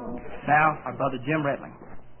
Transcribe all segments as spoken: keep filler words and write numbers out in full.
Now, our brother Jim Redling.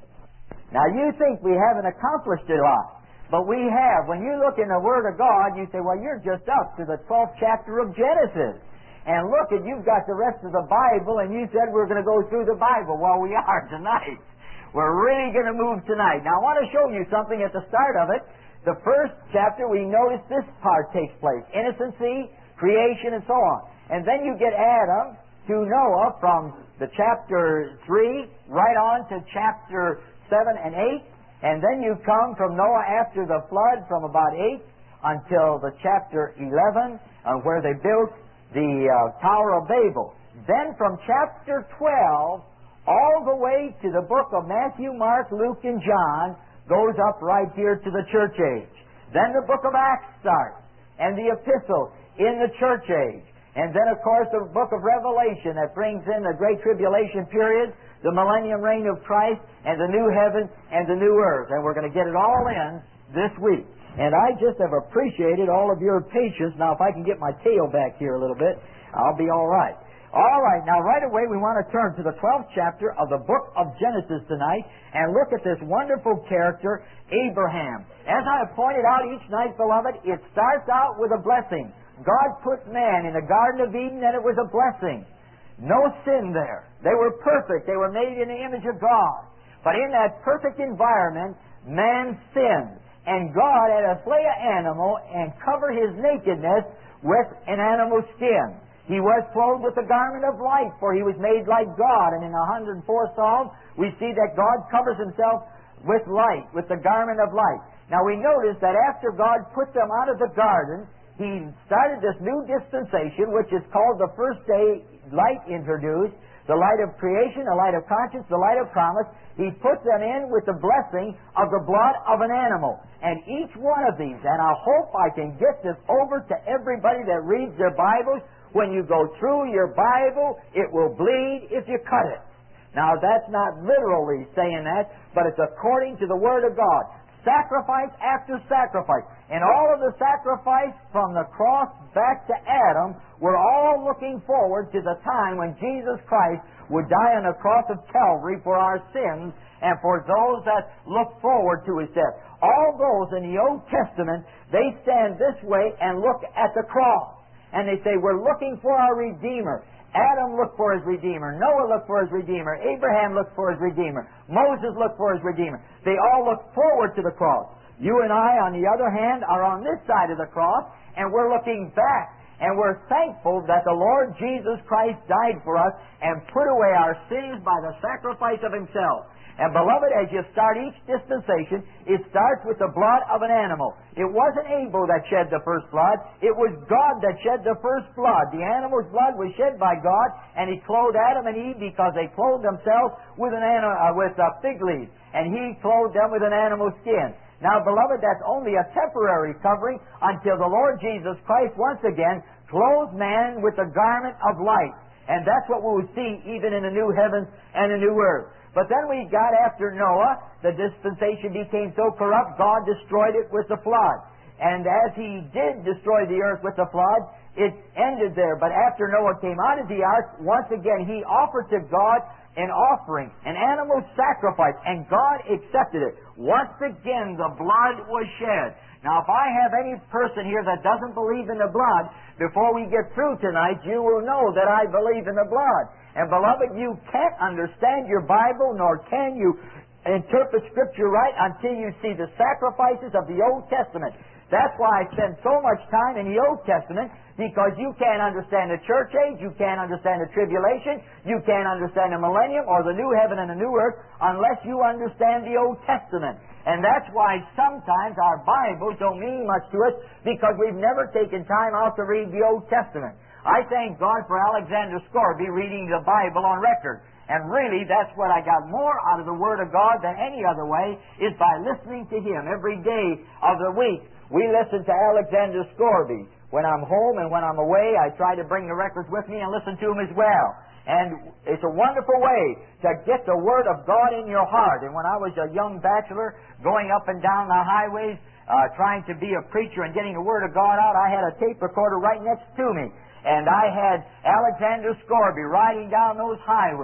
Now, you think we haven't accomplished a lot, but we have. When you look in the Word of God, you say, well, you're just up to the twelfth chapter of Genesis. And look, at you've got the rest of the Bible, and you said we're going to go through the Bible. Well, we are tonight. We're really going to move tonight. Now, I want to show you something at the start of it. The first chapter, we notice this part takes place. Innocency, creation, and so on. And then you get Adam to Noah from the chapter three right on to chapter seven and eight. And then you come from Noah after the flood from about eight until the chapter eleven, uh, where they built the uh, Tower of Babel. Then from chapter twelve all the way to the book of Matthew, Mark, Luke, and John goes up right here to the church age. Then the book of Acts starts, and the epistle in the church age. And then, of course, the book of Revelation that brings in the Great Tribulation period, the millennium reign of Christ, and the new heaven and the new earth. And we're going to get it all in this week. And I just have appreciated all of your patience. Now, if I can get my tail back here a little bit, I'll be all right. All right, now right away we want to turn to the twelfth chapter of the book of Genesis tonight and look at this wonderful character, Abraham. As I have pointed out each night, beloved, it starts out with a blessing. God put man in the Garden of Eden and it was a blessing. No sin there. They were perfect. They were made in the image of God. But in that perfect environment, man sinned. And God had to slay an animal and cover his nakedness with an animal skin. He was clothed with the garment of light, for he was made like God. And in the one hundred fourth Psalm, we see that God covers himself with light, with the garment of light. Now we notice that after God put them out of the garden, he started this new dispensation, which is called the first day light introduced, the light of creation, the light of conscience, the light of promise. He put them in with the blessing of the blood of an animal. And each one of these, and I hope I can get this over to everybody that reads their Bibles, when you go through your Bible, it will bleed if you cut it. Now, that's not literally saying that, but it's according to the Word of God. Sacrifice after sacrifice. And all of the sacrifice from the cross back to Adam were all looking forward to the time when Jesus Christ would die on the cross of Calvary for our sins and for those that look forward to His death. All those in the Old Testament, they stand this way and look at the cross. And they say, we're looking for our Redeemer. Adam looked for his Redeemer. Noah looked for his Redeemer. Abraham looked for his Redeemer. Moses looked for his Redeemer. They all look forward to the cross. You and I, on the other hand, are on this side of the cross, and we're looking back. And we're thankful that the Lord Jesus Christ died for us and put away our sins by the sacrifice of Himself. And beloved, as you start each dispensation, it starts with the blood of an animal. It wasn't Abel that shed the first blood. It was God that shed the first blood. The animal's blood was shed by God, and He clothed Adam and Eve because they clothed themselves with an animal, uh, with a fig leaf, and He clothed them with an animal skin. Now, beloved, that's only a temporary covering until the Lord Jesus Christ once again clothed man with the garment of light. And that's what we will see even in the new heavens and the new earth. But then we got after Noah, the dispensation became so corrupt, God destroyed it with the flood. And as He did destroy the earth with the flood, it ended there. But after Noah came out of the ark, once again he offered to God an offering, an animal sacrifice, and God accepted it. Once again the blood was shed. Now, if I have any person here that doesn't believe in the blood, before we get through tonight, you will know that I believe in the blood. And beloved, you can't understand your Bible, nor can you interpret Scripture right until you see the sacrifices of the Old Testament. That's why I spend so much time in the Old Testament, because you can't understand the church age, you can't understand the tribulation, you can't understand the millennium or the new heaven and the new earth unless you understand the Old Testament. And that's why sometimes our Bibles don't mean much to us, because we've never taken time out to read the Old Testament. I thank God for Alexander Scourby reading the Bible on record. And really, that's what I got more out of the Word of God than any other way, is by listening to him every day of the week. We listen to Alexander Scourby. When I'm home and when I'm away, I try to bring the records with me and listen to him as well. And it's a wonderful way to get the Word of God in your heart. And when I was a young bachelor, going up and down the highways, uh, trying to be a preacher and getting the Word of God out, I had a tape recorder right next to me. And I had Alexander Scourby riding down those highways,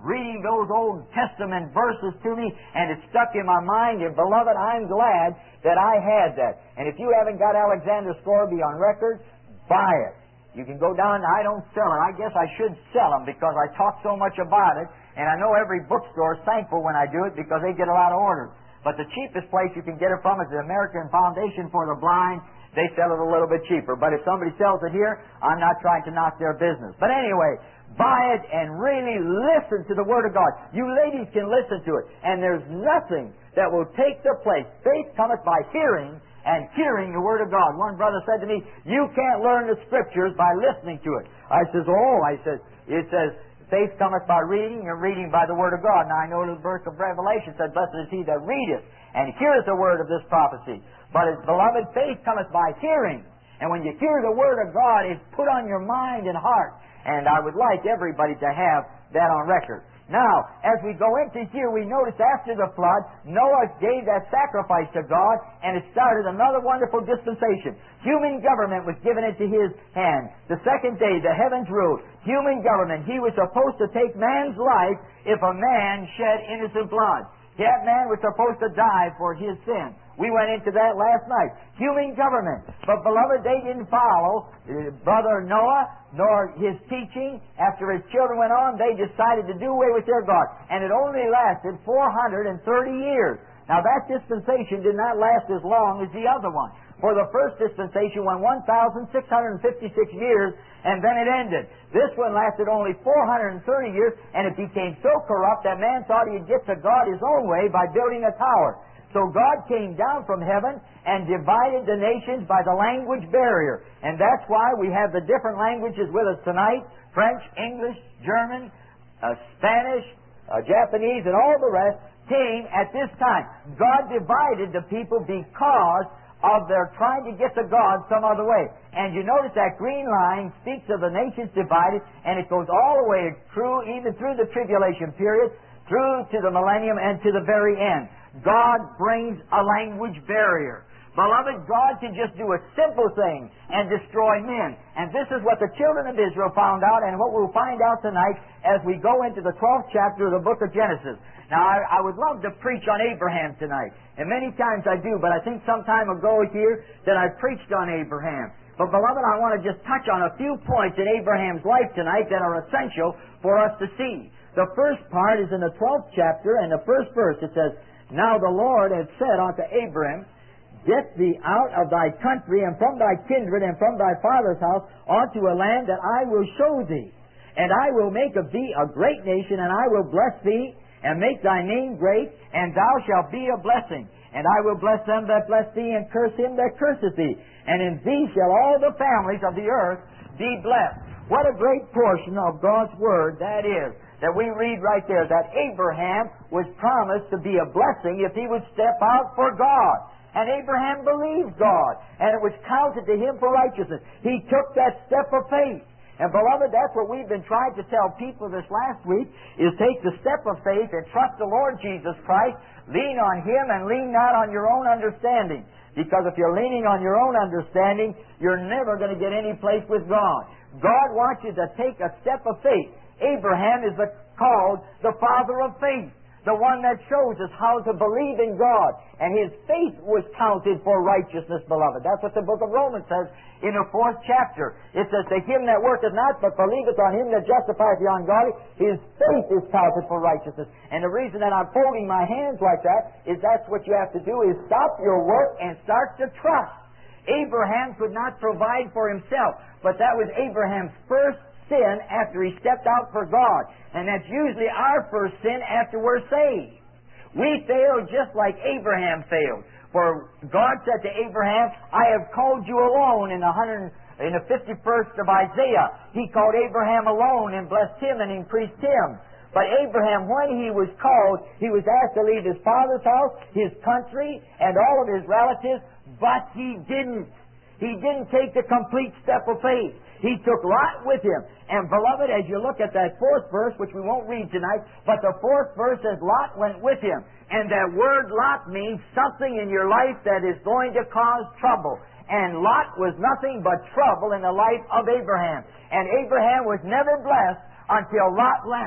reading those Old Testament verses to me, and it stuck in my mind. And beloved, I'm glad that I had that. And if you haven't got Alexander Scourby on record, buy it. You can go down, I don't sell it. I guess I should sell them because I talk so much about it, and I know every bookstore is thankful when I do it because they get a lot of orders. But the cheapest place you can get it from is the American Foundation for the Blind. They sell it a little bit cheaper. But if somebody sells it here, I'm not trying to knock their business. But anyway, buy it and really listen to the Word of God. You ladies can listen to it. And there's nothing that will take the place. Faith cometh by hearing, and hearing the Word of God. One brother said to me, you can't learn the Scriptures by listening to it. I says, oh, I says, it says, faith cometh by reading, and reading by the Word of God. Now I know the verse of Revelation said, blessed is he that readeth, and heareth the word of this prophecy. But as beloved, faith cometh by hearing. And when you hear the Word of God, it's put on your mind and heart. And I would like everybody to have that on record. Now, as we go into here, we notice after the flood, Noah gave that sacrifice to God, and it started another wonderful dispensation. Human government was given into his hand. The second day, the heavens ruled. Human government. He was supposed to take man's life if a man shed innocent blood. That man was supposed to die for his sin. We went into that last night. Human government. But, beloved, they didn't follow uh, Brother Noah, nor his teaching. After his children went on, they decided to do away with their God. And it only lasted four hundred thirty years. Now, that dispensation did not last as long as the other one. For the first dispensation went one thousand six hundred fifty-six years, and then it ended. This one lasted only four hundred thirty years, and it became so corrupt that man thought he'd get to God his own way by building a tower. So God came down from heaven and divided the nations by the language barrier. And that's why we have the different languages with us tonight. French, English, German, uh, Spanish, uh, Japanese, and all the rest came at this time. God divided the people because of their trying to get to God some other way. And you notice that green line speaks of the nations divided, and it goes all the way through, even through the tribulation period, through to the millennium and to the very end. God brings a language barrier. Beloved, God can just do a simple thing and destroy men. And this is what the children of Israel found out, and what we'll find out tonight as we go into the twelfth chapter of the book of Genesis. Now, I, I would love to preach on Abraham tonight, and many times I do, but I think some time ago here that I preached on Abraham. But, beloved, I want to just touch on a few points in Abraham's life tonight that are essential for us to see. The first part is in the twelfth chapter, and the first verse. It says, Now the Lord had said unto Abram, Get thee out of thy country, and from thy kindred, and from thy father's house, unto a land that I will show thee. And I will make of thee a great nation, and I will bless thee, and make thy name great, and thou shalt be a blessing. And I will bless them that bless thee, and curse him that curseth thee. And in thee shall all the families of the earth be blessed. What a great portion of God's Word that is, that we read right there, that Abraham was promised to be a blessing if he would step out for God. And Abraham believed God, and it was counted to him for righteousness. He took that step of faith. And, beloved, that's what we've been trying to tell people this last week, is take the step of faith and trust the Lord Jesus Christ, lean on Him, and lean not on your own understanding. Because if you're leaning on your own understanding, you're never going to get any place with God. God wants you to take a step of faith. Abraham is the, called the father of faith, the one that shows us how to believe in God. And his faith was counted for righteousness, beloved. That's what the book of Romans says in the fourth chapter. It says, To him that worketh not, but believeth on him that justifieth the ungodly, his faith is counted for righteousness. And the reason that I'm folding my hands like that is that's what you have to do, is stop your work and start to trust. Abraham could not provide for himself, but that was Abraham's first sin after he stepped out for God. And that's usually our first sin after we're saved. We fail just like Abraham failed. For God said to Abraham, I have called you alone in the hundred in the fifty-first of Isaiah. He called Abraham alone and blessed him and increased him. But Abraham, when he was called, he was asked to leave his father's house, his country, and all of his relatives, but he didn't. He didn't take the complete step of faith. He took Lot with him. And, beloved, as you look at that fourth verse, which we won't read tonight, but the fourth verse says Lot went with him. And that word Lot means something in your life that is going to cause trouble. And Lot was nothing but trouble in the life of Abraham. And Abraham was never blessed until Lot left.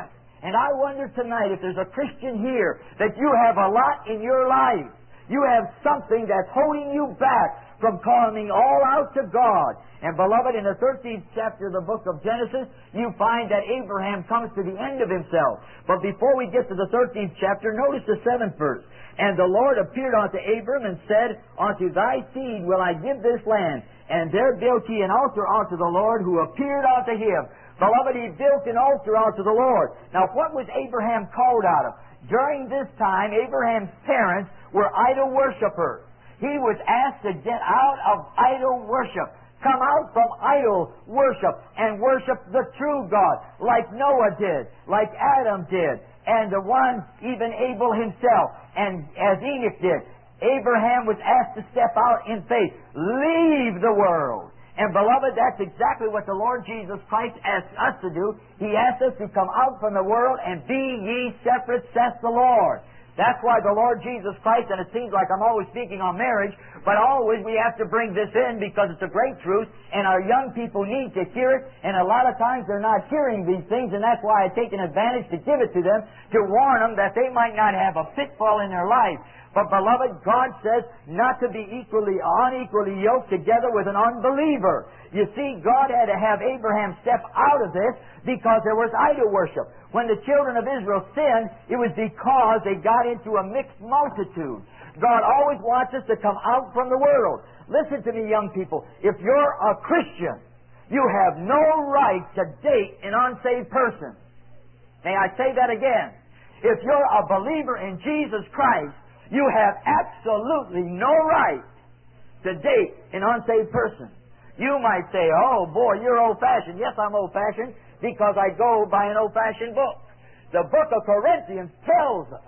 And I wonder tonight if there's a Christian here that you have a lot in your life. You have something that's holding you back from calling all out to God. And beloved, in the thirteenth chapter of the book of Genesis, you find that Abraham comes to the end of himself. But before we get to the thirteenth chapter, notice the seventh verse. And the Lord appeared unto Abram and said, Unto thy seed will I give this land. And there built he an altar unto the Lord, who appeared unto him. Beloved, he built an altar unto the Lord. Now, what was Abraham called out of? During this time, Abraham's parents were idol worshippers. He was asked to get out of idol worship. Come out from idol worship and worship the true God, like Noah did, like Adam did, and the one, even Abel himself, and as Enoch did. Abraham was asked to step out in faith. Leave the world. And beloved, that's exactly what the Lord Jesus Christ asked us to do. He asked us to come out from the world and be ye separate, saith the Lord. That's why the Lord Jesus Christ, and it seems like I'm always speaking on marriage, but always we have to bring this in because it's a great truth, and our young people need to hear it, and a lot of times they're not hearing these things, and that's why I take an advantage to give it to them, to warn them that they might not have a pitfall in their life. But beloved, God says not to be equally, unequally yoked together with an unbeliever. You see, God had to have Abraham step out of this because there was idol worship. When the children of Israel sinned, it was because they got into a mixed multitude. God always wants us to come out from the world. Listen to me, young people. If you're a Christian, you have no right to date an unsaved person. May I say that again? If you're a believer in Jesus Christ, you have absolutely no right to date an unsaved person. You might say, oh boy, you're old-fashioned. Yes, I'm old-fashioned because I go by an old-fashioned book. The book of Corinthians tells us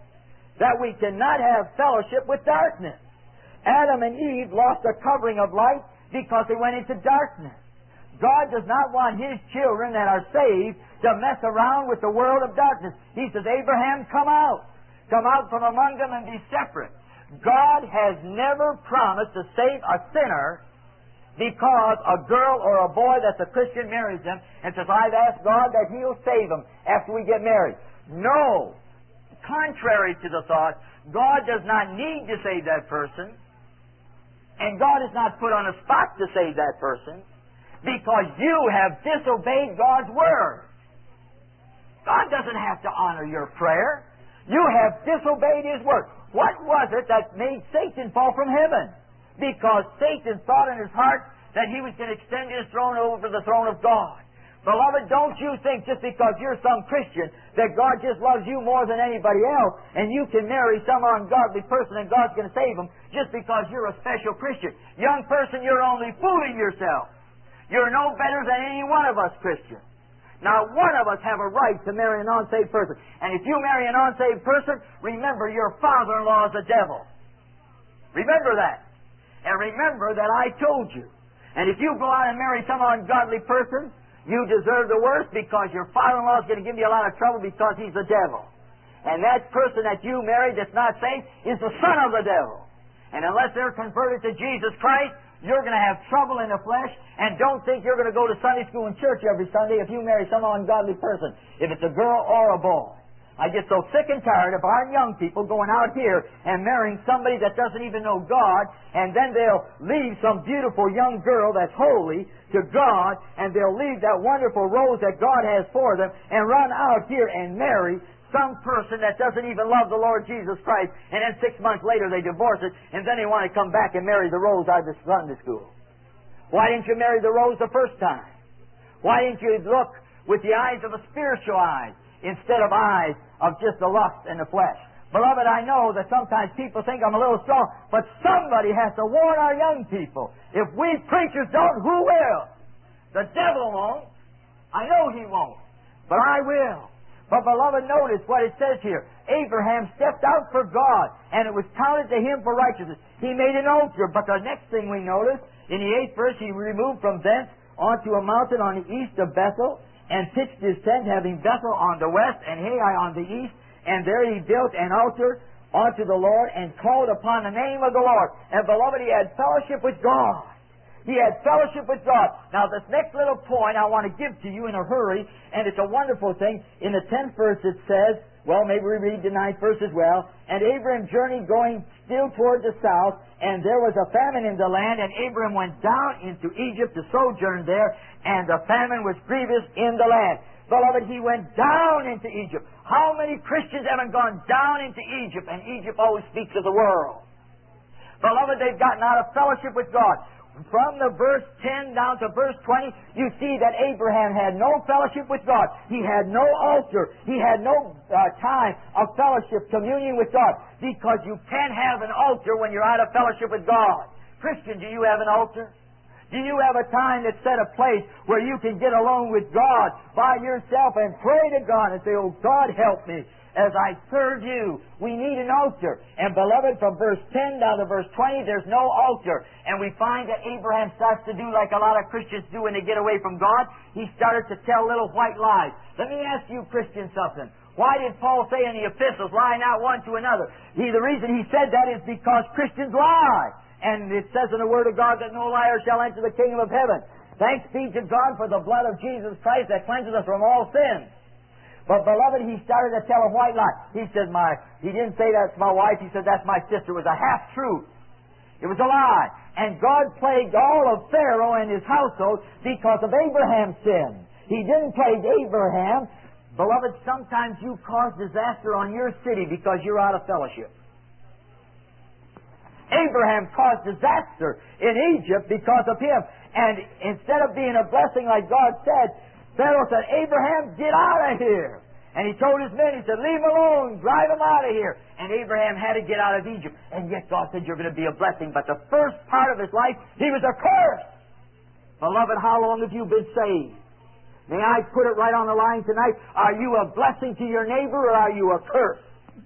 that we cannot have fellowship with darkness. Adam and Eve lost the covering of light because they went into darkness. God does not want His children that are saved to mess around with the world of darkness. He says, Abraham, come out. Come out from among them and be separate. God has never promised to save a sinner because a girl or a boy that's a Christian marries them and says, I've asked God that He'll save them after we get married. No. Contrary to the thought, God does not need to save that person, and God is not put on a spot to save that person because you have disobeyed God's Word. God doesn't have to honor your prayer. You have disobeyed His Word. What was it that made Satan fall from heaven? Because Satan thought in his heart that he was going to extend his throne over the throne of God. Beloved, don't you think just because you're some Christian that God just loves you more than anybody else and you can marry some ungodly person and God's going to save them just because you're a special Christian. Young person, you're only fooling yourself. You're no better than any one of us Christians. Now, one of us have a right to marry an unsaved person. And if you marry an unsaved person, remember your father-in-law is a devil. Remember that. And remember that I told you. And if you go out and marry some ungodly person, you deserve the worst because your father-in-law is going to give you a lot of trouble because he's the devil. And that person that you married that's not saved is the son of the devil. And unless they're converted to Jesus Christ, you're going to have trouble in the flesh, and don't think you're going to go to Sunday school and church every Sunday if you marry some ungodly person, if it's a girl or a boy. I get so sick and tired of our young people going out here and marrying somebody that doesn't even know God, and then they'll leave some beautiful young girl that's holy to God, and they'll leave that wonderful rose that God has for them and run out here and marry some person that doesn't even love the Lord Jesus Christ, and then six months later they divorce it, and then they want to come back and marry the rose out of the Sunday school. Why didn't you marry the rose the first time? Why didn't you look with the eyes of a spiritual eyes instead of eyes of just the lust and the flesh? Beloved, I know that sometimes people think I'm a little strong, but somebody has to warn our young people. If we preachers don't, who will? The devil won't. I know he won't, but I will. But, beloved, notice what it says here. Abraham stepped out for God, and it was counted to him for righteousness. He made an altar. But the next thing we notice, in the eighth verse, he removed from thence onto a mountain on the east of Bethel, and pitched his tent, having Bethel on the west and Hai on the east. And there he built an altar unto the Lord, and called upon the name of the Lord. And, beloved, he had fellowship with God. He had fellowship with God. Now, this next little point I want to give to you in a hurry, and it's a wonderful thing. In the tenth verse it says, well, maybe we read the ninth verse as well. And Abraham journeyed going still toward the south, and there was a famine in the land, and Abraham went down into Egypt to sojourn there, and the famine was grievous in the land. Beloved, he went down into Egypt. How many Christians haven't gone down into Egypt? And Egypt always speaks of the world. Beloved, they've gotten out of fellowship with God. From the verse ten down to verse twenty, you see that Abraham had no fellowship with God. He had no altar. He had no uh, time of fellowship, communion with God. Because you can't have an altar when you're out of fellowship with God. Christian, do you have an altar? Do you have a time that's set a place where you can get alone with God by yourself and pray to God and say, oh, God, help me as I serve you? We need an altar. And beloved, from verse ten down to verse twenty, there's no altar. And we find that Abraham starts to do like a lot of Christians do when they get away from God. He started to tell little white lies. Let me ask you, Christians, something. Why did Paul say in the epistles, lie not one to another? He, the reason he said that is because Christians lie. And it says in the Word of God that no liar shall enter the kingdom of heaven. Thanks be to God for the blood of Jesus Christ that cleanses us from all sin. But beloved, he started to tell a white lie. He said, "My," he didn't say that's my wife. He said that's my sister. It was a half truth. It was a lie. And God plagued all of Pharaoh and his household because of Abraham's sin. He didn't plague Abraham. Beloved, sometimes you cause disaster on your city because you're out of fellowship. Abraham caused disaster in Egypt because of him. And instead of being a blessing like God said, Pharaoh said, Abraham, get out of here. And he told his men, he said, leave him alone, drive him out of here. And Abraham had to get out of Egypt. And yet God said, you're going to be a blessing. But the first part of his life, he was a curse. Beloved, how long have you been saved? May I put it right on the line tonight? Are you a blessing to your neighbor or are you a curse?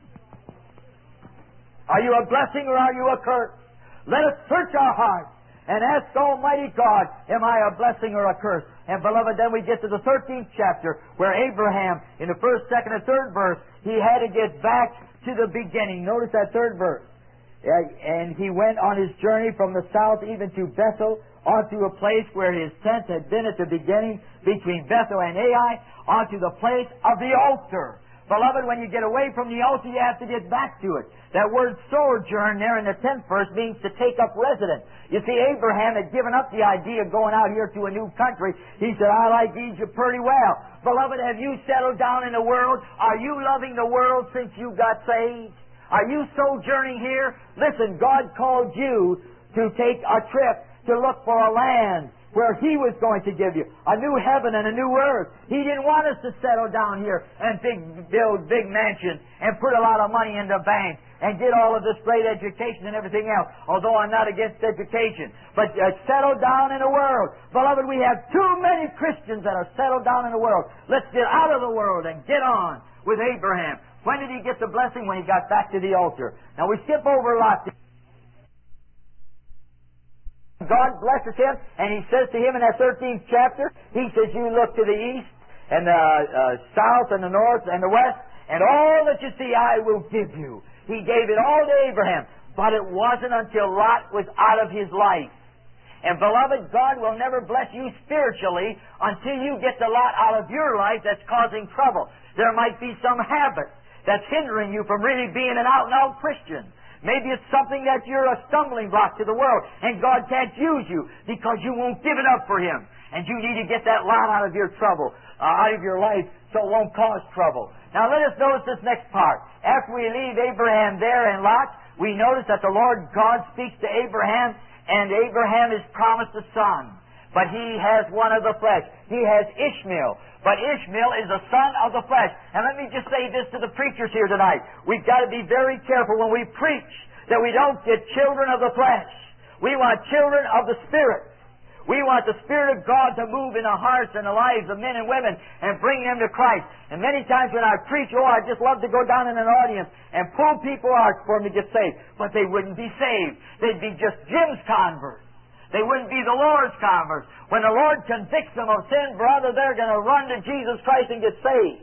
Are you a blessing or are you a curse? Let us search our hearts and ask Almighty God, am I a blessing or a curse? And beloved, then we get to the thirteenth chapter where Abraham, in the first, second, and third verse, he had to get back to the beginning. Notice that third verse. And he went on his journey from the south even to Bethel, onto a place where his tent had been at the beginning, between Bethel and Ai, onto the place of the altar. Beloved, when you get away from the altar, you have to get back to it. That word sojourn there in the tenth verse means to take up residence. You see, Abraham had given up the idea of going out here to a new country. He said, I like Egypt pretty well. Beloved, have you settled down in the world? Are you loving the world since you got saved? Are you sojourning here? Listen, God called you to take a trip to look for a land where He was going to give you a new heaven and a new earth. He didn't want us to settle down here and big, build big mansions and put a lot of money in the bank and get all of this great education and everything else, although I'm not against education. But uh, settle down in the world. Beloved, we have too many Christians that are settled down in the world. Let's get out of the world and get on with Abraham. When did he get the blessing? When he got back to the altar. Now we skip over Lot. God blesses him, and He says to him in that thirteenth chapter, He says, you look to the east, and the uh, south, and the north, and the west, and all that you see I will give you. He gave it all to Abraham, but it wasn't until Lot was out of his life. And beloved, God will never bless you spiritually until you get the Lot out of your life that's causing trouble. There might be some habit that's hindering you from really being an out-and-out Christian. Maybe it's something that you're a stumbling block to the world, and God can't use you because you won't give it up for Him. And you need to get that Lot out of your trouble, uh, out of your life, so it won't cause trouble. Now let us notice this next part. After we leave Abraham there and Lot, we notice that the Lord God speaks to Abraham, and Abraham is promised a son. But he has one of the flesh. He has Ishmael. But Ishmael is a son of the flesh. And let me just say this to the preachers here tonight. We've got to be very careful when we preach that we don't get children of the flesh. We want children of the Spirit. We want the Spirit of God to move in the hearts and the lives of men and women and bring them to Christ. And many times when I preach, oh, I just love to go down in an audience and pull people out for them to get saved. But they wouldn't be saved. They'd be just Jim's converts. They wouldn't be the Lord's converts. When the Lord convicts them of sin, brother, they're going to run to Jesus Christ and get saved.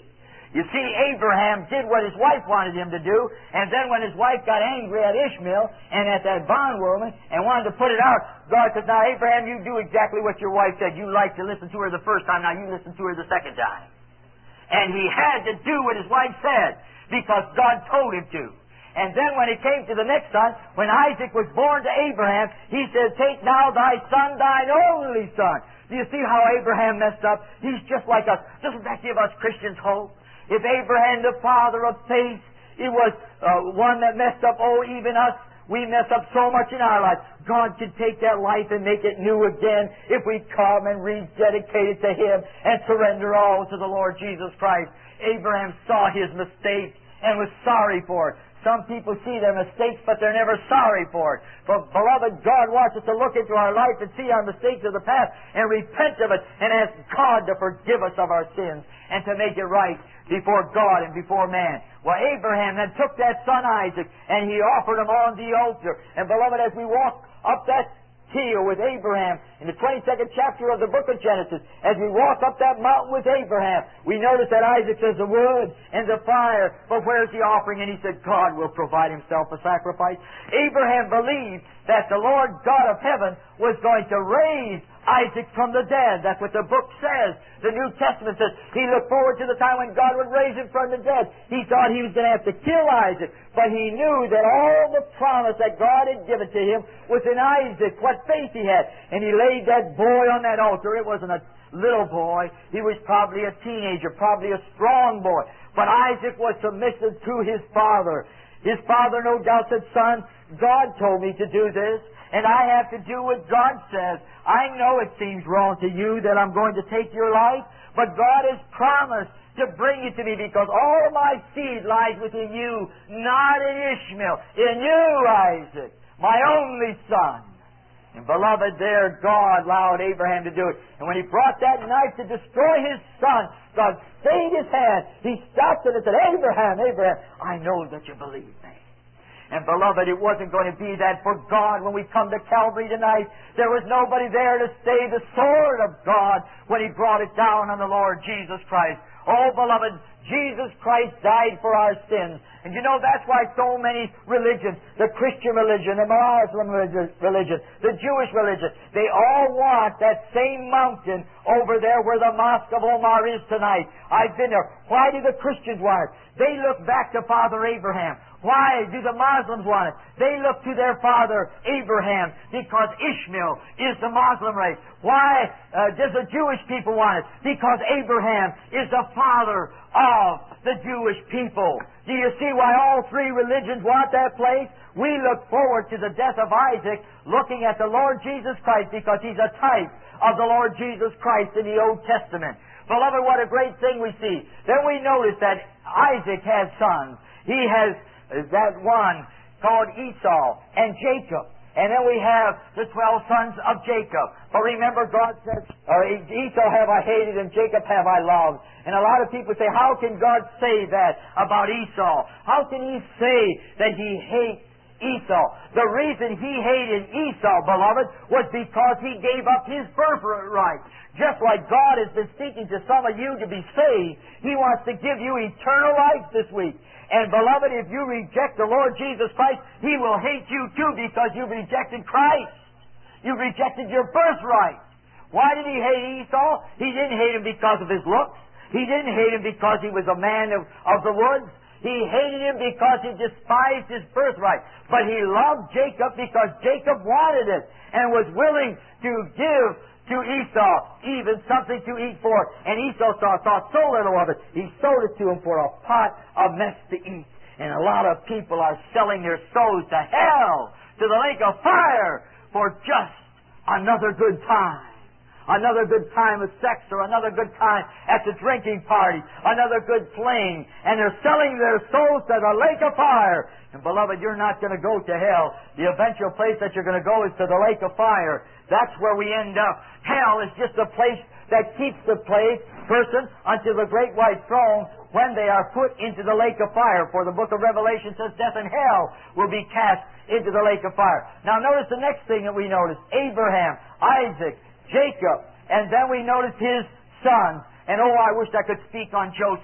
You see, Abraham did what his wife wanted him to do, and then when his wife got angry at Ishmael and at that bondwoman and wanted to put it out, God said, now, Abraham, you do exactly what your wife said. You liked to listen to her the first time, now you listen to her the second time. And he had to do what his wife said because God told him to. And then when it came to the next son, when Isaac was born to Abraham, he said, take now thy son, thine only son. Do you see how Abraham messed up? He's just like us. Doesn't that give us Christians hope? If Abraham, the father of faith, it was uh, one that messed up, oh, even us, we mess up so much in our life. God can take that life and make it new again if we come and rededicate it to Him and surrender all to the Lord Jesus Christ. Abraham saw his mistake and was sorry for it. Some people see their mistakes, but they're never sorry for it. But, beloved, God wants us to look into our life and see our mistakes of the past and repent of it and ask God to forgive us of our sins and to make it right before God and before man. Well, Abraham then took that son Isaac and he offered him on the altar. And, beloved, as we walk up that hill with Abraham in the twenty-second chapter of the book of Genesis, as we walk up that mountain with Abraham, we notice that Isaac says the wood and the fire, but where's the offering? And he said, God will provide Himself a sacrifice. Abraham believed that the Lord God of heaven was going to raise Isaac from the dead. That's what the book says. The New Testament says he looked forward to the time when God would raise him from the dead. He thought he was going to have to kill Isaac, but he knew that all the promise that God had given to him was in Isaac, what faith he had. And he laid that boy on that altar. It wasn't a little boy. He was probably a teenager, probably a strong boy. But Isaac was submissive to his father. His father no doubt said, son, God told me to do this, and I have to do what God says. I know it seems wrong to you that I'm going to take your life, but God has promised to bring it to me because all my seed lies within you, not in Ishmael, in you, Isaac, my only son. And beloved, there God allowed Abraham to do it. And when he brought that knife to destroy his son, God stayed his hand. He stopped it and said, Abraham, Abraham, I know that you believe me. And beloved, it wasn't going to be that for God when we come to Calvary tonight. There was nobody there to stay the sword of God when He brought it down on the Lord Jesus Christ. Oh, beloved, Jesus Christ died for our sins. And you know, that's why so many religions, the Christian religion, the Muslim religion, the Jewish religion, they all want that same mountain over there where the Mosque of Omar is tonight. I've been there. Why do the Christians want it? They look back to Father Abraham. Why do the Muslims want it? They look to their father Abraham because Ishmael is the Muslim race. Why uh, does the Jewish people want it? Because Abraham is the father of the Jewish people. Do you see why all three religions want that place? We look forward to the death of Isaac looking at the Lord Jesus Christ because he's a type of the Lord Jesus Christ in the Old Testament. Beloved, what a great thing we see. Then we notice that Isaac has sons. He has that one called Esau and Jacob. And then we have the twelve sons of Jacob. But remember, God said, or Esau have I hated and Jacob have I loved. And a lot of people say, how can God say that about Esau? How can He say that He hates Esau? The reason He hated Esau, beloved, was because he gave up his birthright. Just like God has been speaking to some of you to be saved, He wants to give you eternal life this week. And beloved, if you reject the Lord Jesus Christ, He will hate you too because you've rejected Christ. You've rejected your birthright. Why did He hate Esau? He didn't hate him because of his looks. He didn't hate him because he was a man of, of the woods. He hated him because he despised his birthright. But he loved Jacob because Jacob wanted it and was willing to give to Esau even something to eat for. And Esau saw, thought so little of it, he sold it to him for a pot of mess to eat. And a lot of people are selling their souls to hell, to the lake of fire, for just another good time. Another good time of sex, or another good time at the drinking party, another good fling, and they're selling their souls to the lake of fire. And beloved, you're not going to go to hell. The eventual place that you're going to go is to the lake of fire. That's where we end up. Hell is just a place that keeps the place, person, until the great white throne when they are put into the lake of fire. For the book of Revelation says death and hell will be cast into the lake of fire. Now notice the next thing that we notice. Abraham, Isaac, Jacob, and then we notice his sons. And oh, I wish I could speak on Joseph.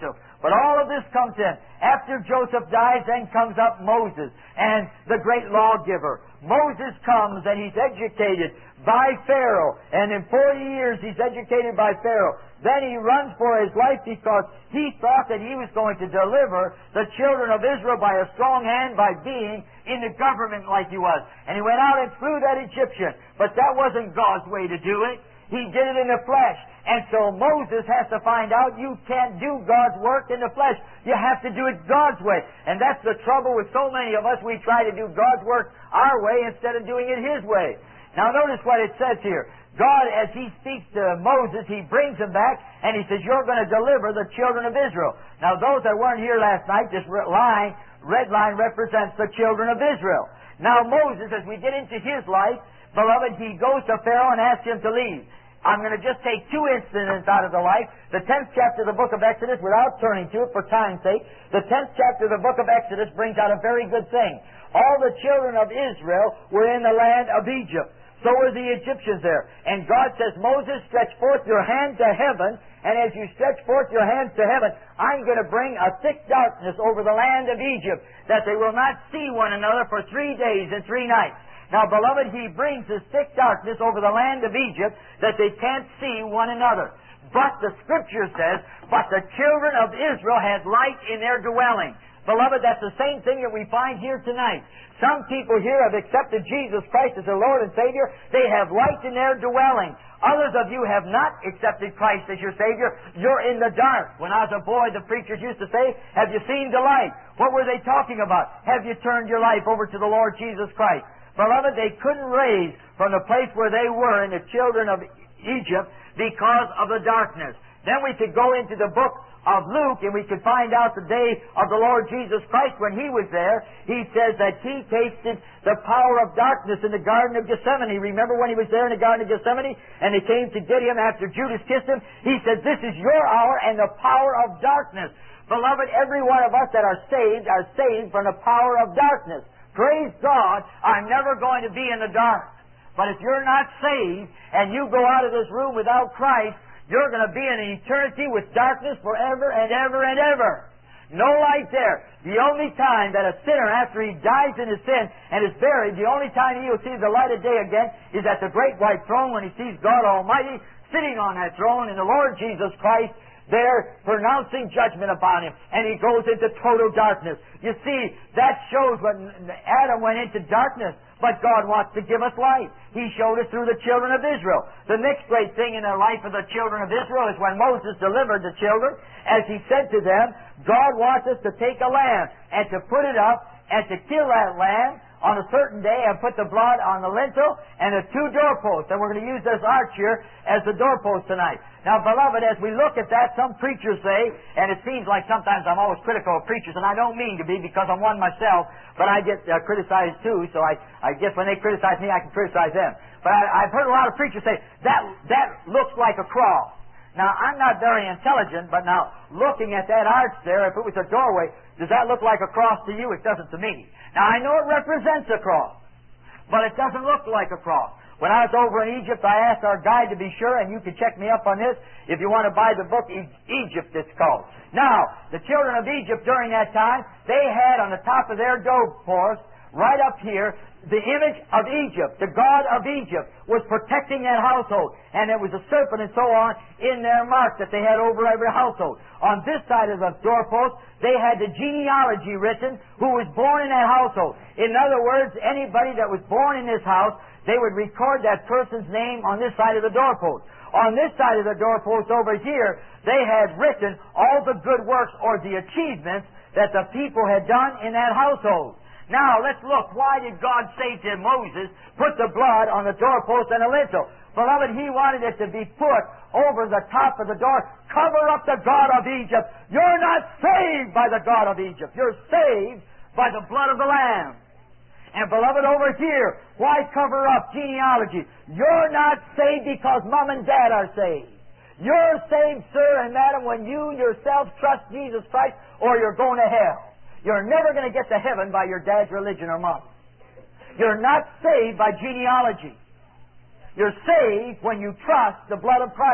But all of this comes in. After Joseph dies, then comes up Moses and the great lawgiver. Moses comes and he's educated by Pharaoh. And in forty years he's educated by Pharaoh. Then he runs for his life because he thought that he was going to deliver the children of Israel by a strong hand by being in the government like he was. And he went out and slew that Egyptian. But that wasn't God's way to do it. He did it in the flesh. And so Moses has to find out you can't do God's work in the flesh. You have to do it God's way. And that's the trouble with so many of us. We try to do God's work our way instead of doing it His way. Now notice what it says here. God, as He speaks to Moses, He brings him back and He says, you're going to deliver the children of Israel. Now those that weren't here last night, this line, red line represents the children of Israel. Now Moses, as we get into his life, beloved, he goes to Pharaoh and asks him to leave. I'm going to just take two incidents out of the life. The tenth chapter of the book of Exodus, without turning to it for time's sake, the tenth chapter of the book of Exodus brings out a very good thing. All the children of Israel were in the land of Egypt. So were the Egyptians there. And God says, Moses, stretch forth your hand to heaven, and as you stretch forth your hands to heaven, I'm going to bring a thick darkness over the land of Egypt, that they will not see one another for three days and three nights. Now, beloved, He brings this thick darkness over the land of Egypt that they can't see one another. But the Scripture says, but the children of Israel had light in their dwelling. Beloved, that's the same thing that we find here tonight. Some people here have accepted Jesus Christ as their Lord and Savior. They have light in their dwelling. Others of you have not accepted Christ as your Savior. You're in the dark. When I was a boy, the preachers used to say, have you seen the light? What were they talking about? Have you turned your life over to the Lord Jesus Christ? Beloved, they couldn't raise from the place where they were in the children of Egypt because of the darkness. Then we could go into the book of Luke and we could find out the day of the Lord Jesus Christ when He was there. He says that He tasted the power of darkness in the Garden of Gethsemane. Remember when He was there in the Garden of Gethsemane and they came to get Him after Judas kissed Him? He said, this is your hour and the power of darkness. Beloved, every one of us that are saved are saved from the power of darkness. Praise God, I'm never going to be in the dark. But if you're not saved and you go out of this room without Christ, you're going to be in an eternity with darkness forever and ever and ever. No light there. The only time that a sinner, after he dies in his sin and is buried, the only time he will see the light of day again is at the great white throne when he sees God Almighty sitting on that throne and the Lord Jesus Christ there pronouncing judgment upon him, and he goes into total darkness. You see, that shows when Adam went into darkness, but God wants to give us light. He showed us through the children of Israel. The next great thing in the life of the children of Israel is when Moses delivered the children, as he said to them, God wants us to take a lamb and to put it up and to kill that lamb on a certain day and put the blood on the lintel and the two doorposts. And we're going to use this arch here as the doorpost tonight. Now, beloved, as we look at that, some preachers say, and it seems like sometimes I'm always critical of preachers, and I don't mean to be because I'm one myself, but I get uh, criticized too, so I, I guess when they criticize me, I can criticize them. But I, I've heard a lot of preachers say, that, that looks like a cross. Now, I'm not very intelligent, but now, looking at that arch there, if it was a doorway, does that look like a cross to you? It doesn't to me. Now, I know it represents a cross, but it doesn't look like a cross. When I was over in Egypt, I asked our guide to be sure, and you can check me up on this if you want to buy the book, e- Egypt, it's called. Now, the children of Egypt during that time, they had on the top of their doorpost, right up here, the image of Egypt, the God of Egypt, was protecting that household. And there was a serpent and so on in their mark that they had over every household. On this side of the doorpost, they had the genealogy written who was born in that household. In other words, anybody that was born in this house, they would record that person's name on this side of the doorpost. On this side of the doorpost over here, they had written all the good works or the achievements that the people had done in that household. Now, let's look. Why did God say to Moses, put the blood on the doorpost and the lintel? Beloved, He wanted it to be put over the top of the door. Cover up the God of Egypt. You're not saved by the God of Egypt. You're saved by the blood of the Lamb. And beloved, over here, why cover up genealogy? You're not saved because Mom and Dad are saved. You're saved, sir and madam, when you yourself trust Jesus Christ, or you're going to hell. You're never going to get to heaven by your dad's religion or mom. You're not saved by genealogy. You're saved when you trust the blood of Christ.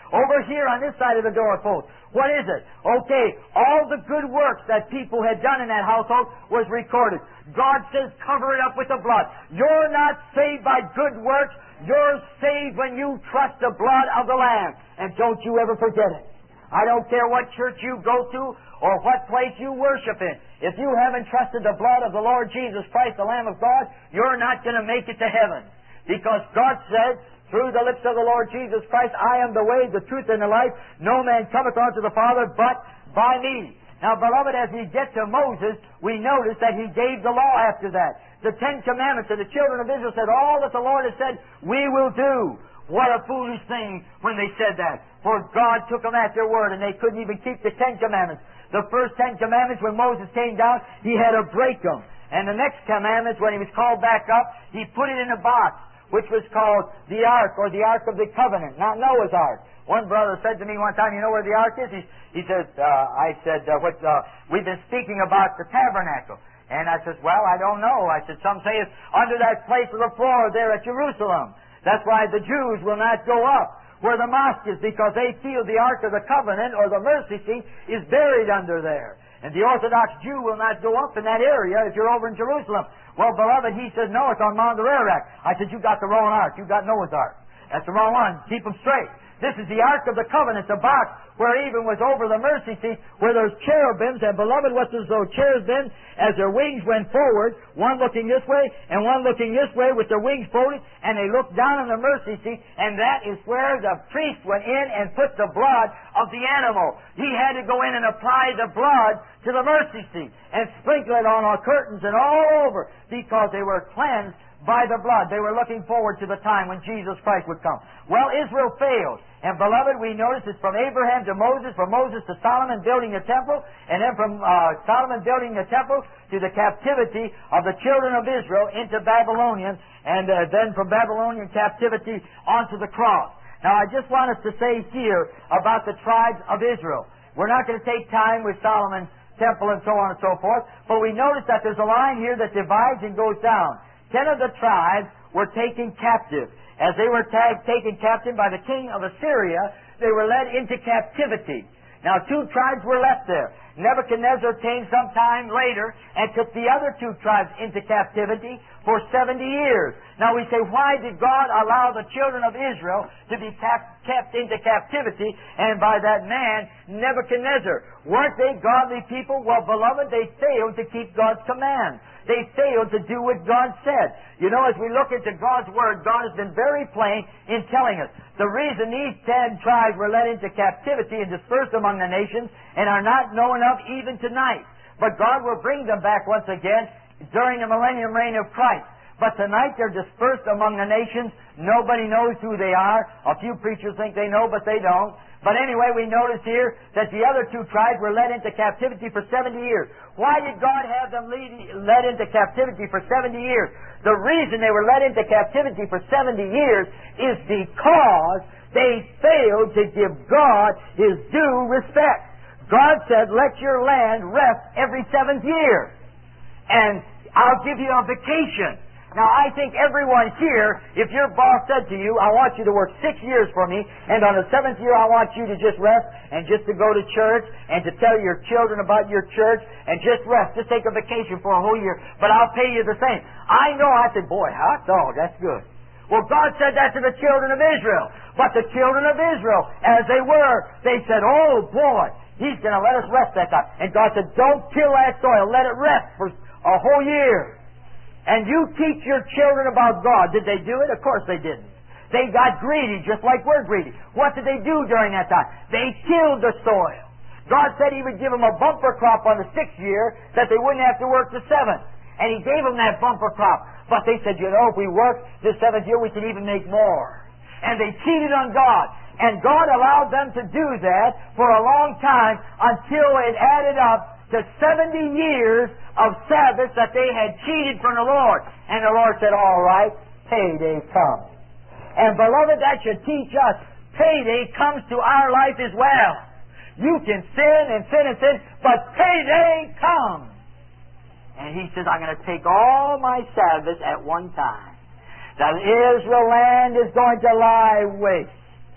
Over here on this side of the doorpost, what is it? Okay, all the good works that people had done in that household was recorded. God says, cover it up with the blood. You're not saved by good works. You're saved when you trust the blood of the Lamb. And don't you ever forget it. I don't care what church you go to or what place you worship in. If you haven't trusted the blood of the Lord Jesus Christ, the Lamb of God, you're not going to make it to heaven. Because God said, through the lips of the Lord Jesus Christ, I am the way, the truth, and the life. No man cometh unto the Father but by me. Now, beloved, as we get to Moses, we notice that he gave the law after that. The Ten Commandments, and the children of Israel said, all that the Lord has said, we will do. What a foolish thing when they said that. For God took them at their word, and they couldn't even keep the Ten Commandments. The first Ten Commandments, when Moses came down, he had to break them. And the next commandments, when he was called back up, he put it in a box, which was called the Ark, or the Ark of the Covenant, not Noah's Ark. One brother said to me one time, you know where the Ark is? He, he says, uh, I said, uh, what, uh, we've been speaking about the tabernacle. And I said, well, I don't know. I said, some say it's under that place of the floor there at Jerusalem. That's why the Jews will not go up where the mosque is, because they feel the Ark of the Covenant, or the mercy seat, is buried under there. And the Orthodox Jew will not go up in that area if you're over in Jerusalem. Well, beloved, he said, no, it's on Mount Ararat. I said, you got the wrong Ark. You got Noah's Ark. That's the wrong one. Keep them straight. This is the Ark of the Covenant, the box where even was over the mercy seat, where there's cherubims, and beloved, what's as though cherubims, as their wings went forward, one looking this way and one looking this way with their wings folded, and they looked down on the mercy seat, and that is where the priest went in and put the blood of the animal. He had to go in and apply the blood to the mercy seat and sprinkle it on our curtains and all over, because they were cleansed by the blood. They were looking forward to the time when Jesus Christ would come. Well, Israel failed. And beloved, we notice it's from Abraham to Moses, from Moses to Solomon building the temple, and then from uh, Solomon building the temple to the captivity of the children of Israel into Babylonian, and uh, then from Babylonian captivity onto the cross. Now, I just want us to say here about the tribes of Israel. We're not going to take time with Solomon's temple and so on and so forth, but we notice that there's a line here that divides and goes down. Ten of the tribes were taken captive. As they were tag- taken captive by the king of Assyria, they were led into captivity. Now, two tribes were left there. Nebuchadnezzar came sometime later and took the other two tribes into captivity for seventy years. Now, we say, why did God allow the children of Israel to be cap- kept into captivity, and by that man, Nebuchadnezzar? Weren't they godly people? Well, beloved, they failed to keep God's command. They failed to do what God said. You know, as we look into God's Word, God has been very plain in telling us the reason these ten tribes were led into captivity and dispersed among the nations and are not known of even tonight. But God will bring them back once again during the millennium reign of Christ. But tonight they're dispersed among the nations. Nobody knows who they are. A few preachers think they know, but they don't. But anyway, we notice here that the other two tribes were led into captivity for seventy years. Why did God have them lead, led into captivity for seventy years? The reason they were led into captivity for seventy years is because they failed to give God His due respect. God said, let your land rest every seventh year, and I'll give you a vacation. Now, I think everyone here, if your boss said to you, I want you to work six years for me, and on the seventh year I want you to just rest, and just to go to church, and to tell your children about your church, and just rest, just take a vacation for a whole year, but I'll pay you the same. I know, I said, boy, hot dog, that's good. Well, God said that to the children of Israel. But the children of Israel, as they were, they said, oh, boy, He's going to let us rest that time. And God said, don't kill that soil, let it rest for a whole year. And you teach your children about God. Did they do it? Of course they didn't. They got greedy just like we're greedy. What did they do during that time? They tilled the soil. God said He would give them a bumper crop on the sixth year that they wouldn't have to work the seventh. And He gave them that bumper crop. But they said, you know, if we work the seventh year, we can even make more. And they cheated on God. And God allowed them to do that for a long time until it added up to seventy years of Sabbaths that they had cheated from the Lord. And the Lord said, all right, payday comes. And beloved, that should teach us payday comes to our life as well. You can sin and sin and sin, but payday comes. And He says, I'm going to take all my Sabbaths at one time. The Israel land is going to lie waste.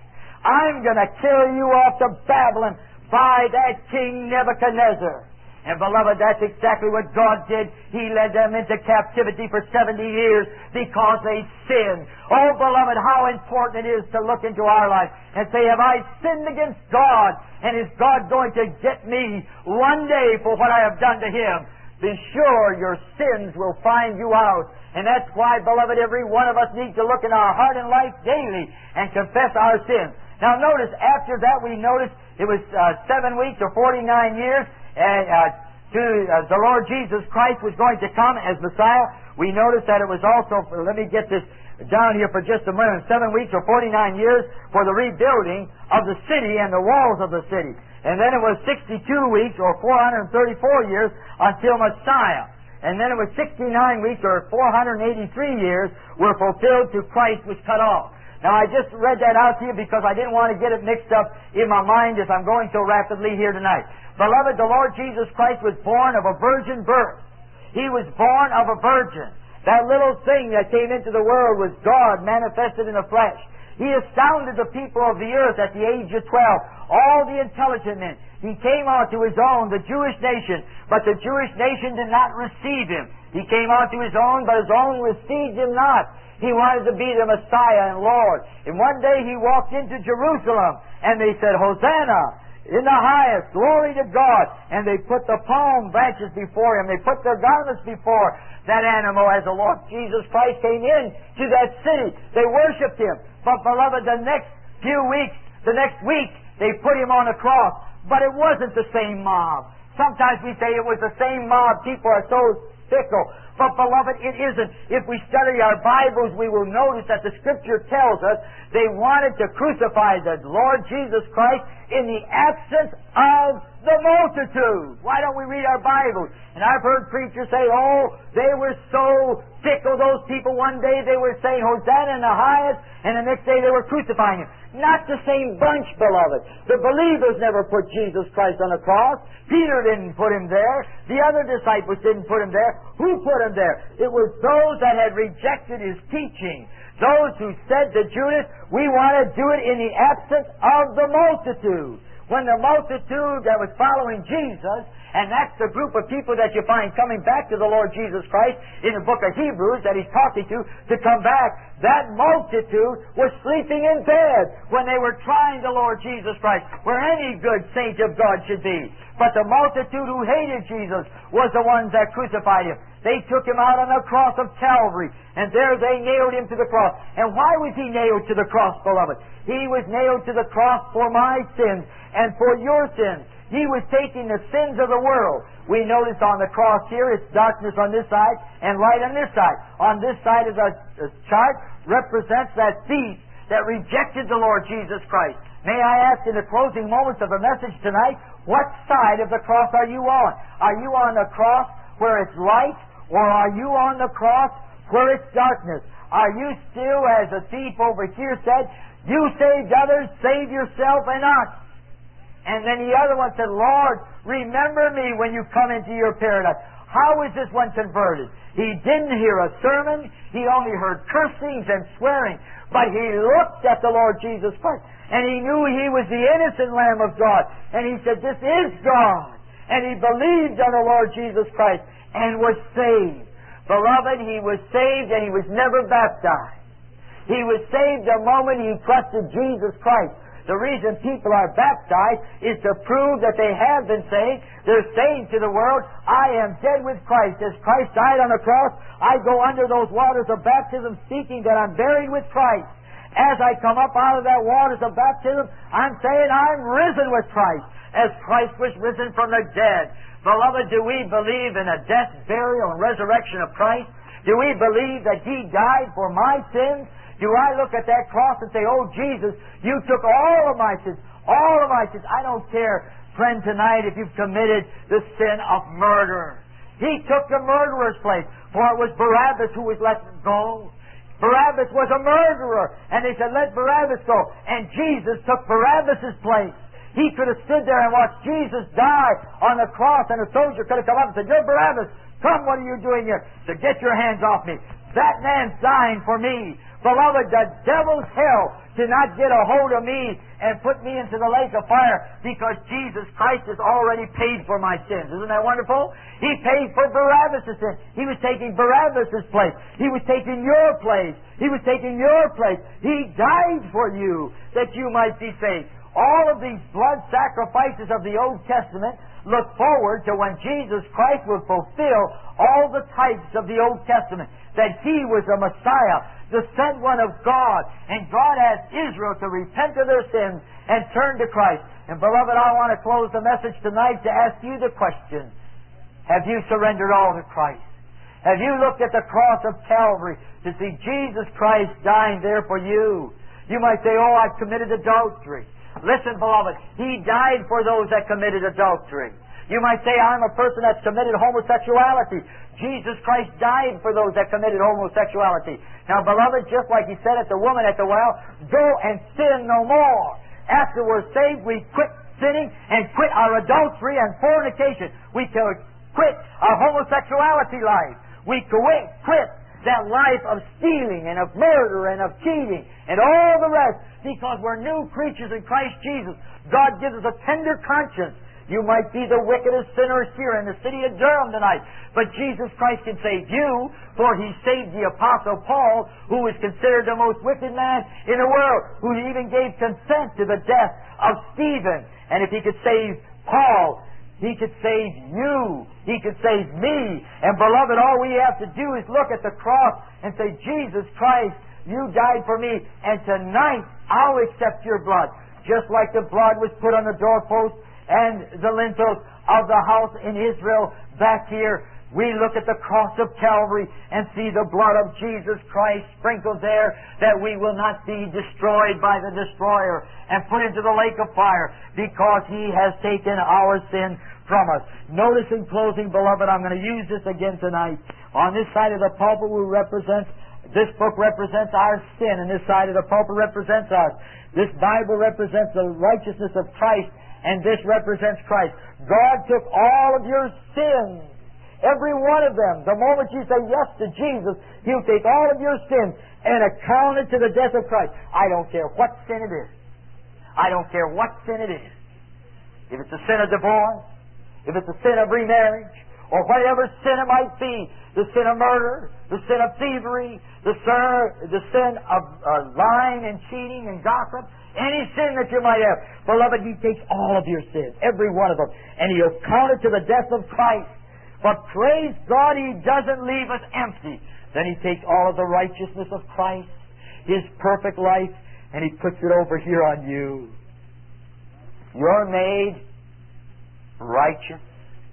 I'm going to carry you off to Babylon by that King Nebuchadnezzar. And beloved, that's exactly what God did. He led them into captivity for seventy years because they sinned. Oh, beloved, how important it is to look into our life and say, have I sinned against God? And is God going to get me one day for what I have done to Him? Be sure your sins will find you out. And that's why, beloved, every one of us needs to look in our heart and life daily and confess our sins. Now notice, after that we noticed it was uh, seven weeks or forty-nine years, and uh, to uh, the Lord Jesus Christ was going to come as Messiah. We noticed that it was also, let me get this down here for just a minute, seven weeks or forty-nine years for the rebuilding of the city and the walls of the city. And then it was sixty-two weeks or four hundred thirty-four years until Messiah. And then it was sixty-nine weeks or four hundred eighty-three years were fulfilled till Christ was cut off. Now I just read that out to you because I didn't want to get it mixed up in my mind as I'm going so rapidly here tonight. Beloved, the Lord Jesus Christ was born of a virgin birth. He was born of a virgin. That little thing that came into the world was God manifested in the flesh. He astounded the people of the earth at the age of twelve, all the intelligent men. He came out to His own, the Jewish nation, but the Jewish nation did not receive Him. He came out to His own, but His own received Him not. He wanted to be the Messiah and Lord. And one day He walked into Jerusalem, and they said, Hosanna in the highest, glory to God. And they put the palm branches before Him. They put their garments before that animal as the Lord Jesus Christ came in to that city. They worshipped Him. But beloved, the next few weeks, the next week, they put Him on a cross. But it wasn't the same mob. Sometimes we say it was the same mob. People are so fickle. But beloved, it isn't. If we study our Bibles, we will notice that the Scripture tells us they wanted to crucify the Lord Jesus Christ in the absence of the multitude. Why don't we read our Bibles? And I've heard preachers say, oh, they were so fickle, those people. One day they were saying, Hosanna in the highest, and the next day they were crucifying Him. Not the same bunch, beloved. The believers never put Jesus Christ on the cross. Peter didn't put Him there. The other disciples didn't put Him there. Who put Him there? It was those that had rejected His teaching. Those who said to Judas, we want to do it in the absence of the multitude. When the multitude that was following Jesus, and that's the group of people that you find coming back to the Lord Jesus Christ in the book of Hebrews that He's talking to, to come back, that multitude was sleeping in bed when they were trying the Lord Jesus Christ, where any good saint of God should be. But the multitude who hated Jesus was the ones that crucified Him. They took Him out on the cross of Calvary, and there they nailed Him to the cross. And why was He nailed to the cross, beloved? He was nailed to the cross for my sins and for your sins. He was taking the sins of the world. We notice on the cross here, it's darkness on this side and light on this side. On this side of the chart represents that thief that rejected the Lord Jesus Christ. May I ask in the closing moments of the message tonight, what side of the cross are you on? Are you on the cross where it's light, or are you on the cross where it's darkness? Are you still, as the thief over here said, you saved others, save yourself and us? And then the other one said, Lord, remember me when you come into your paradise. How is this one converted? He didn't hear a sermon. He only heard cursings and swearing. But he looked at the Lord Jesus Christ, and he knew He was the innocent Lamb of God. And he said, this is God. And he believed on the Lord Jesus Christ and was saved. Beloved, he was saved and he was never baptized. He was saved the moment he trusted Jesus Christ. The reason people are baptized is to prove that they have been saved. They're saying to the world, I am dead with Christ. As Christ died on the cross, I go under those waters of baptism speaking that I'm buried with Christ. As I come up out of that waters of baptism, I'm saying I'm risen with Christ, as Christ was risen from the dead. Beloved, do we believe in a death, burial, and resurrection of Christ? Do we believe that He died for my sins? Do I look at that cross and say, oh, Jesus, you took all of my sins, all of my sins. I don't care, friend, tonight if you've committed the sin of murder. He took the murderer's place, for it was Barabbas who was let go. Barabbas was a murderer, and they said, let Barabbas go. And Jesus took Barabbas' place. He could have stood there and watched Jesus die on the cross, and a soldier could have come up and said, you're Barabbas, come, what are you doing here? So get your hands off me. That man's dying for me. Beloved, the devil's hell to not get a hold of me and put me into the lake of fire, because Jesus Christ has already paid for my sins. Isn't that wonderful? He paid for Barabbas' sin. He was taking Barabbas' place. He was taking your place. He was taking your place. He died for you that you might be saved. All of these blood sacrifices of the Old Testament look forward to when Jesus Christ will fulfill all the types of the Old Testament, that He was the Messiah, the sent one of God, and God asked Israel to repent of their sins and turn to Christ. And beloved, I want to close the message tonight to ask you the question: have you surrendered all to Christ? Have you looked at the cross of Calvary to see Jesus Christ dying there for you? You might say, oh, I've committed adultery. Listen, beloved, He died for those that committed adultery. You might say, I'm a person that's committed homosexuality. Jesus Christ died for those that committed homosexuality. Now, beloved, just like He said at the woman at the well, go and sin no more. After we're saved, we quit sinning and quit our adultery and fornication. We quit our homosexuality life. We quit, quit that life of stealing and of murder and of cheating and all the rest, because we're new creatures in Christ Jesus. God gives us a tender conscience. You might be the wickedest sinner here in the city of Durham tonight, but Jesus Christ can save you, for He saved the Apostle Paul, who was considered the most wicked man in the world, who even gave consent to the death of Stephen. And if He could save Paul, He could save you. He could save me. And beloved, all we have to do is look at the cross and say, Jesus Christ, You died for me, and tonight I'll accept Your blood. Just like the blood was put on the doorpost and the lintels of the house in Israel back here, we look at the cross of Calvary and see the blood of Jesus Christ sprinkled there, that we will not be destroyed by the destroyer and put into the lake of fire, because He has taken our sin from us. Notice in closing, beloved, I'm going to use this again tonight. On this side of the pulpit, we represent, this book represents our sin, and this side of the pulpit represents us. This Bible represents the righteousness of Christ, and this represents Christ. God took all of your sins, every one of them. The moment you say yes to Jesus, He'll take all of your sins and account it to the death of Christ. I don't care what sin it is. I don't care what sin it is. If it's a sin of divorce, if it's a sin of remarriage, or whatever sin it might be, the sin of murder, the sin of thievery, the sin, the sin of uh, lying and cheating and gossip, any sin that you might have, beloved, He takes all of your sins, every one of them, and He'll count it to the death of Christ. But praise God, He doesn't leave us empty. Then He takes all of the righteousness of Christ, His perfect life, and He puts it over here on you. You're made righteous.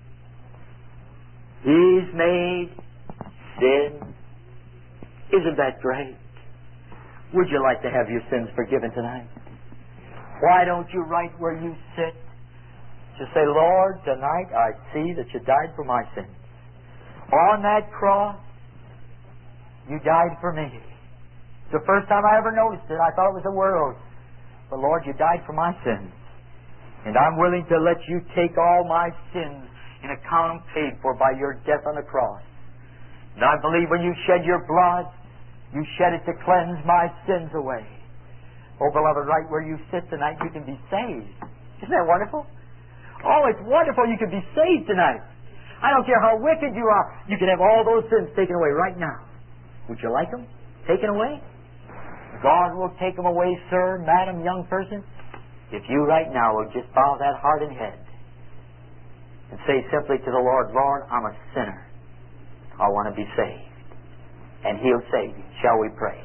He's made sin. Isn't that great? Would you like to have your sins forgiven tonight? Why don't you, right where you sit, just say, Lord, tonight I see that You died for my sins. On that cross, You died for me. It's the first time I ever noticed it. I thought it was the world. But Lord, You died for my sins. And I'm willing to let You take all my sins and account them paid for by Your death on the cross. And I believe when You shed Your blood, You shed it to cleanse my sins away. Oh, beloved, right where you sit tonight, you can be saved. Isn't that wonderful? Oh, it's wonderful you can be saved tonight. I don't care how wicked you are. You can have all those sins taken away right now. Would you like them taken away? God will take them away, sir, madam, young person, if you right now will just bow that heart and head and say simply to the Lord, Lord, I'm a sinner. I want to be saved. And He'll save you. Shall we pray?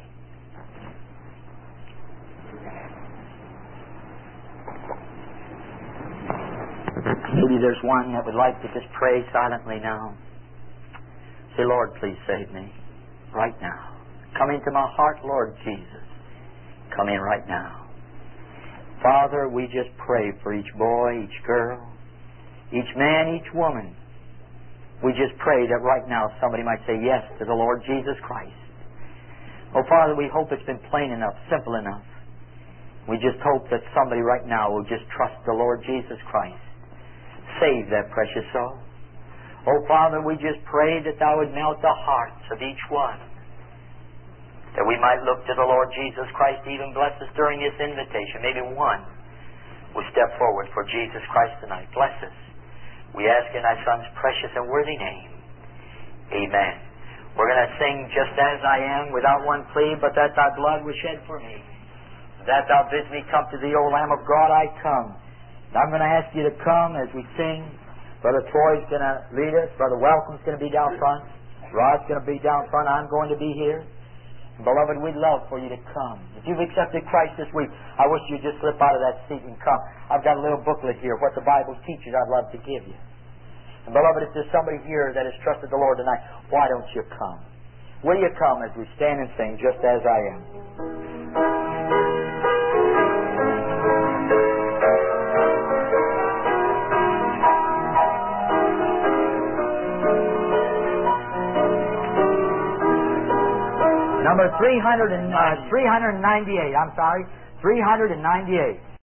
Maybe there's one that would like to just pray silently now. Say, Lord, please save me right now. Come into my heart, Lord Jesus. Come in right now. Father, we just pray for each boy, each girl, each man, each woman. We just pray that right now somebody might say yes to the Lord Jesus Christ. Oh, Father, we hope it's been plain enough, simple enough. We just hope that somebody right now will just trust the Lord Jesus Christ. Save that precious soul. Oh, Father, we just pray that Thou would melt the hearts of each one. that we might look to the Lord Jesus Christ to even bless us during this invitation. Maybe one will step forward for Jesus Christ tonight. Bless us. We ask in Thy Son's precious and worthy name. Amen. We're going to sing Just As I Am without one plea, but that Thy blood was shed for me, that Thou bidst me come to Thee, O Lamb of God, I come. And I'm going to ask you to come as we sing. Brother Troy's going to lead us. Brother Welcome's going to be down front. Rod's going to be down front. I'm going to be here. Beloved, we'd love for you to come. If you've accepted Christ this week, I wish you'd just slip out of that seat and come. I've got a little booklet here, what the Bible teaches, I'd love to give you. And beloved, if there's somebody here that has trusted the Lord tonight, why don't you come? Will you come as we stand and sing, Just As I Am? Number three hundred and, uh, three hundred ninety-eight, I'm sorry, three hundred ninety-eight.